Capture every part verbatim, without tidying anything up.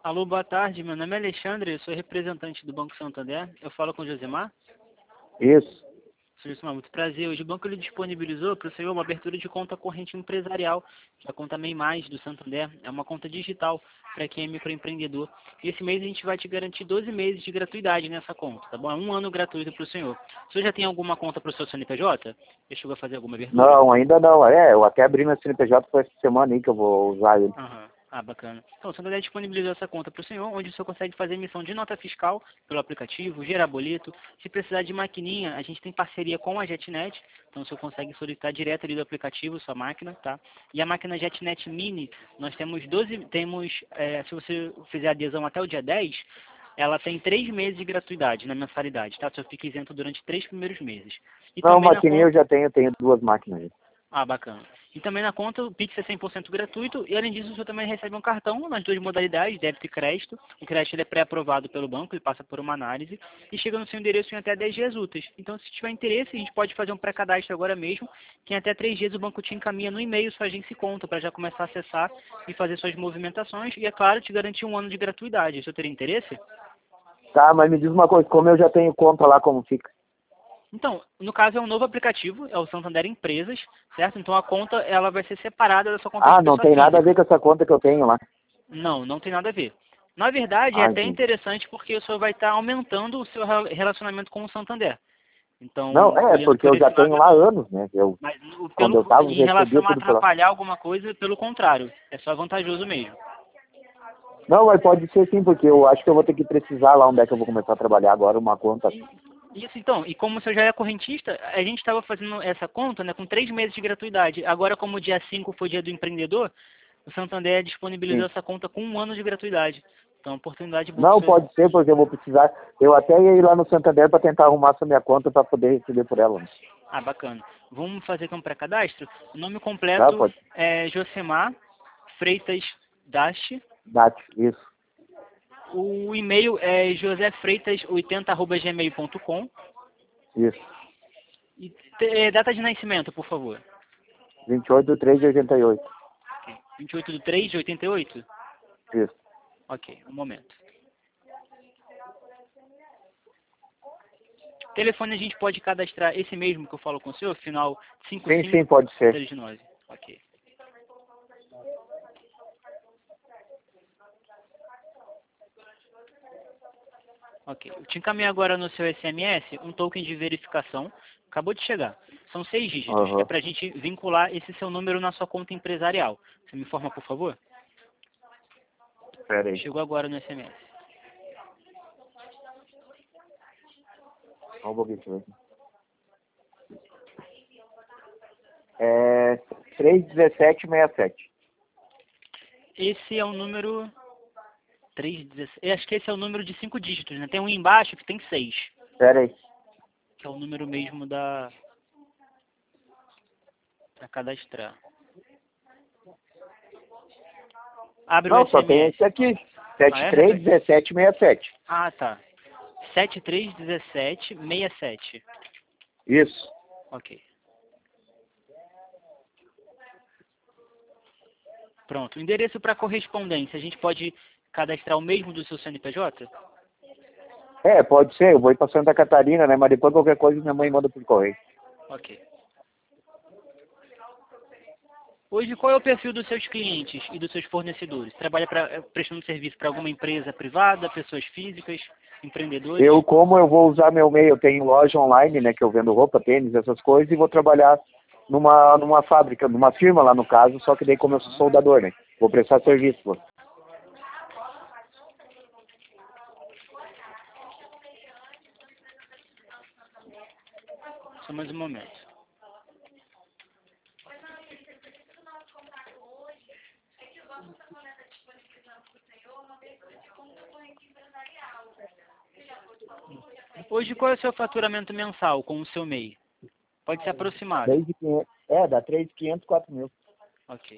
Alô, boa tarde. Meu nome é Alexandre, eu sou representante do Banco Santander. Eu falo com o Josemar. Isso. Senhor Josemar, muito prazer. Hoje o banco ele disponibilizou para o senhor uma abertura de conta corrente empresarial, que é a conta MEI Mais do Santander. É uma conta digital para quem é microempreendedor. E esse mês a gente vai te garantir doze meses de gratuidade nessa conta, tá bom? É um ano gratuito para o senhor. O senhor já tem alguma conta para o seu C N P J? Já chegou a fazer alguma abertura? Não, ainda não. É, eu até abri meu C N P J por essa semana aí que eu vou usar ele. Aham. Ah, bacana. Então, o Santander disponibilizou essa conta para o senhor, onde o senhor consegue fazer emissão de nota fiscal pelo aplicativo, gerar boleto. Se precisar de maquininha, a gente tem parceria com a JetNet, então o senhor consegue solicitar direto ali do aplicativo sua máquina, tá? E a máquina JetNet Mini, nós temos doze, temos, é, se você fizer adesão até o dia dez, ela tem três meses de gratuidade na mensalidade, tá? O senhor fica isento durante três primeiros meses. E Não, também na maquininha eu conta... já tenho, tenho duas máquinas aí. Ah, bacana. E também na conta o Pix é cem por cento gratuito e além disso o senhor também recebe um cartão nas duas modalidades, débito e crédito. O crédito ele é pré-aprovado pelo banco, ele passa por uma análise e chega no seu endereço em até dez dias úteis. Então se tiver interesse a gente pode fazer um pré-cadastro agora mesmo, que em até três dias o banco te encaminha no e-mail sua agência e conta para já começar a acessar e fazer suas movimentações e é claro te garantir um ano de gratuidade. O senhor teria interesse? Tá, mas me diz uma coisa, como eu já tenho conta lá, como fica? Então, no caso é um novo aplicativo, é o Santander Empresas, certo? Então a conta ela vai ser separada da sua conta Ah, de não pessoa tem nada a física. ver com essa conta que eu tenho lá. Não, não tem nada a ver. Na verdade, é Ah, até entendi. interessante porque o senhor vai estar aumentando o seu rela- relacionamento com o Santander. Não, Então, é, olhando porque por eu já esse lado, tenho é lá bom. anos, né? Eu, Mas o- quando eu pelo, tava, em recebia relação a tudo por lá. atrapalhar alguma coisa, pelo contrário, é só vantajoso mesmo. Não, mas pode ser sim, porque eu acho que eu vou ter que precisar lá onde é que eu vou começar a trabalhar agora, uma conta. Isso então, e como o senhor já é correntista, a gente estava fazendo essa conta né, com três meses de gratuidade. Agora, como o dia cinco foi dia do empreendedor, o Santander disponibilizou Sim. essa conta com um ano de gratuidade. Então, oportunidade boa para o Não, senhor. pode ser, porque eu vou precisar. Eu até ia ir lá no Santander para tentar arrumar essa minha conta para poder receber por ela. Né? Ah, bacana. Vamos fazer aqui um pré-cadastro? O nome Tá, completo pode. é Josemar Freitas Dash. Date, isso. O e-mail é josefreitas oitenta arroba gmail ponto com. Isso. E te- data de nascimento, por favor. vinte e oito de três de oitenta e oito. vinte e oito de três de oitenta e oito? Isso. Ok, um momento. Telefone a gente pode cadastrar esse mesmo que eu falo com o senhor, final cinco Sim, sim, cinco pode ser. três nove. Ok. Ok. Eu te encaminho agora no seu S M S um token de verificação. Acabou de chegar. São seis dígitos. É Aham. para a gente vincular esse seu número na sua conta empresarial. Você me informa, por favor? Pera aí. Chegou agora no S M S. Só um pouquinho, deixa eu ver. É três um sete seis sete. Esse é o número três dezesseis. Eu acho que esse é o número de cinco dígitos, né? Tem um embaixo que tem seis, Pera aí. que é o número mesmo da para cadastrar. Abre o Não, só tem S M S. esse aqui. Ah, é? sete três um sete seis sete. Ah, tá. sete três um sete seis sete. Isso. Ok. Pronto. O endereço para correspondência, a gente pode cadastrar o mesmo do seu C N P J? É, pode ser. Eu vou ir pra Santa Catarina, né? Mas depois qualquer coisa minha mãe manda por correio. Ok. Hoje, qual é o perfil dos seus clientes e dos seus fornecedores? Trabalha pra, eh, prestando serviço para alguma empresa privada, pessoas físicas, empreendedores? Eu, como eu vou usar meu meio, eu tenho loja online, né? Que eu vendo roupa, tênis, essas coisas, e vou trabalhar numa, numa fábrica, numa firma lá no caso, só que daí como eu sou soldador, né? Vou prestar serviço. Pô. Só mais um momento. Hoje, qual é o seu faturamento mensal com o seu MEI? Pode ser aproximado. três mil e quinhentos. É, dá três mil e quinhentos, quatro mil. Ok.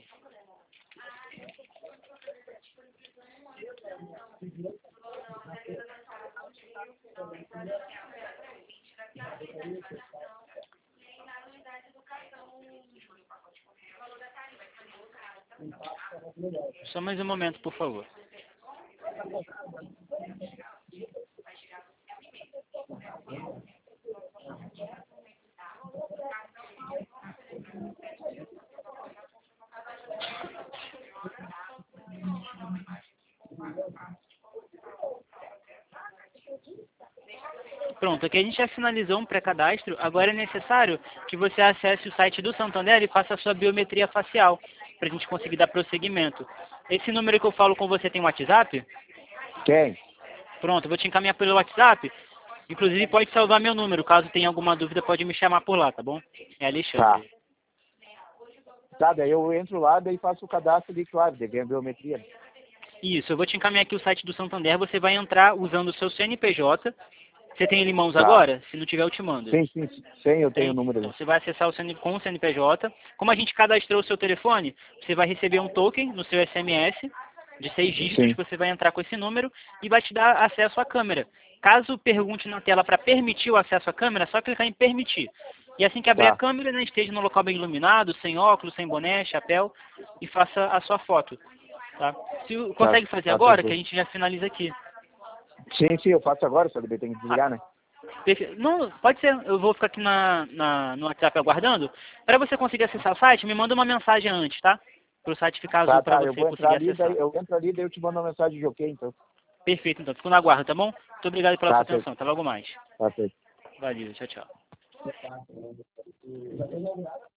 Só mais um momento, por favor. Pronto, aqui a gente já finalizou um pré-cadastro. Agora é necessário que você acesse o site do Santander e faça a sua biometria facial, para a gente conseguir dar prosseguimento. Esse número que eu falo com você tem WhatsApp? Tem. Pronto, eu vou te encaminhar pelo WhatsApp. Inclusive pode salvar meu número, caso tenha alguma dúvida pode me chamar por lá, tá bom? É Alexandre. Tá. Tá, daí eu entro lá, daí faço o cadastro de, claro, de ver a biometria. Isso, eu vou te encaminhar aqui o site do Santander, você vai entrar usando o seu C N P J. Você tem ele em mãos Tá. agora? Se não tiver, eu te mando. Sim, sim, sim, eu tenho Tem? o número Então, ali. você vai acessar o C N com o C N P J. Como a gente cadastrou o seu telefone, você vai receber um token no seu S M S de seis dígitos, Sim. que você vai entrar com esse número e vai te dar acesso à câmera. Caso pergunte na tela para permitir o acesso à câmera, é só clicar em permitir. E assim que abrir Tá. a câmera, né, esteja no local bem iluminado, sem óculos, sem boné, chapéu, e faça a sua foto. Tá? Se consegue fazer Tá, agora, que a perfeito. gente já finaliza aqui. Sim, sim, eu faço agora, só que daí tem que desligar, né? Perfe- Não, pode ser, eu vou ficar aqui na, na, no WhatsApp aguardando. Para você conseguir acessar o site, me manda uma mensagem antes, tá? Para o site ficar azul Tá, para tá, eu você vou entrar conseguir ali, daí acessar. eu entro ali, daí eu te mando uma mensagem de ok, então. Perfeito, então. Fico na guarda, tá bom? Muito obrigado pela Tá, sua feito. atenção. Até logo mais. Tá, feito. Valeu, tchau, tchau.